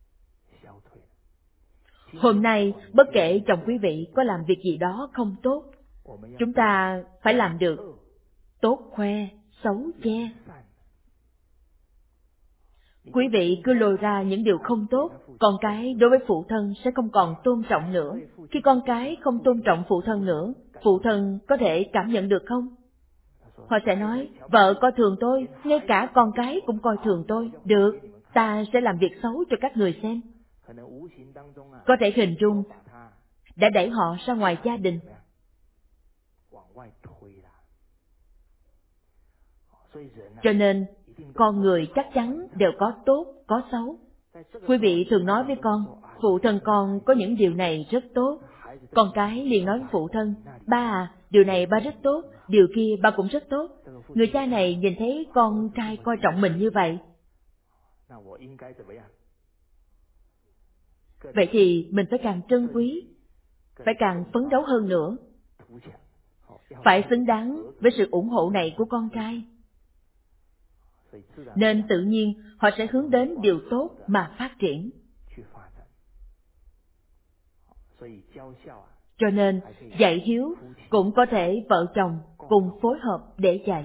Hôm nay, bất kể chồng quý vị có làm việc gì đó không tốt, chúng ta phải làm được tốt khoe, xấu che. Quý vị cứ lôi ra những điều không tốt, con cái đối với phụ thân sẽ không còn tôn trọng nữa. Khi con cái không tôn trọng phụ thân nữa, phụ thân có thể cảm nhận được không? Họ sẽ nói, vợ coi thường tôi, ngay cả con cái cũng coi thường tôi. Được, ta sẽ làm việc xấu cho các người xem. Có thể hình dung đã đẩy họ ra ngoài gia đình. Cho nên, con người chắc chắn đều có tốt, có xấu. Quý vị thường nói với con, phụ thân con có những điều này rất tốt. Con cái liền nói với phụ thân, ba à, điều này ba rất tốt, điều kia ba cũng rất tốt. Người cha này nhìn thấy con trai coi trọng mình như vậy, vậy thì mình phải càng trân quý, phải càng phấn đấu hơn nữa, phải xứng đáng với sự ủng hộ này của con trai. Nên tự nhiên họ sẽ hướng đến điều tốt mà phát triển. Cho nên dạy hiếu cũng có thể vợ chồng cùng phối hợp để dạy.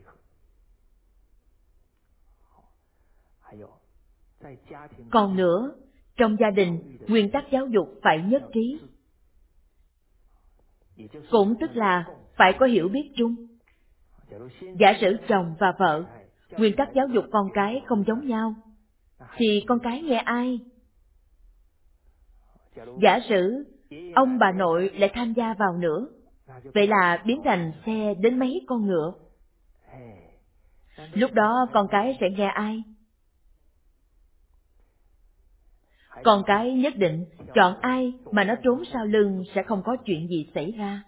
Còn nữa, trong gia đình, nguyên tắc giáo dục phải nhất trí. Cũng tức là phải có hiểu biết chung. Giả sử chồng và vợ, nguyên tắc giáo dục con cái không giống nhau, thì con cái nghe ai? Giả sử ông bà nội lại tham gia vào nữa, vậy là biến thành xe đến mấy con ngựa. Lúc đó con cái sẽ nghe ai? Con cái nhất định chọn ai mà nó trốn sau lưng sẽ không có chuyện gì xảy ra.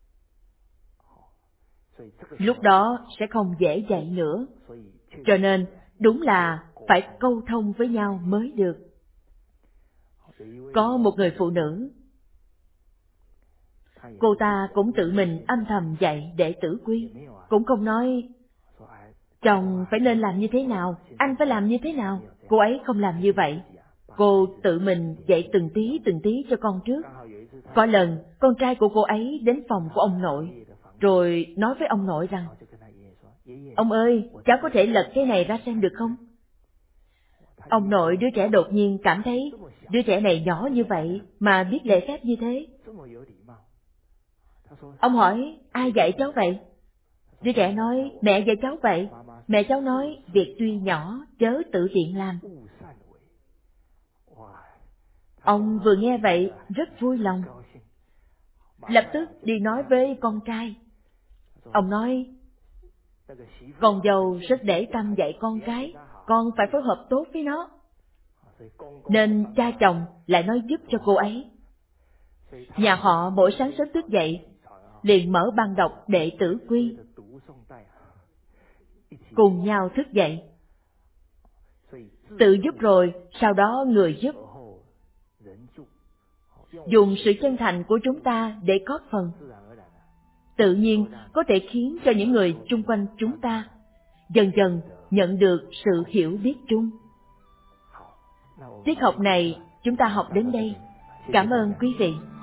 Lúc đó sẽ không dễ dạy nữa. Cho nên đúng là phải câu thông với nhau mới được. Có một người phụ nữ, cô ta cũng tự mình âm thầm dạy đệ tử Quy, cũng không nói chồng phải nên làm như thế nào, anh phải làm như thế nào. Cô ấy không làm như vậy. Cô tự mình dạy từng tí từng tí cho con trước. Có lần con trai của cô ấy đến phòng của ông nội, rồi nói với ông nội rằng, ông ơi, cháu có thể lật cái này ra xem được không? Ông nội đứa trẻ đột nhiên cảm thấy đứa trẻ này nhỏ như vậy mà biết lễ phép như thế. Ông hỏi, ai dạy cháu vậy? Đứa trẻ nói, mẹ dạy cháu vậy. Mẹ cháu nói, việc tuy nhỏ chớ tự tiện làm. Ông vừa nghe vậy rất vui lòng, lập tức đi nói với con trai. Ông nói, con dâu rất để tâm dạy con cái, con phải phối hợp tốt với nó. Nên cha chồng lại nói giúp cho cô ấy. Nhà họ mỗi sáng sớm thức dậy, liền mở băng đọc đệ tử Quy, cùng nhau thức dậy. Tự giúp rồi, sau đó người giúp, Dùng sự chân thành của chúng ta để góp phần, tự nhiên có thể khiến cho những người chung quanh chúng ta dần dần nhận được sự hiểu biết chung. Tiết học này chúng ta học đến đây. Cảm ơn quý vị.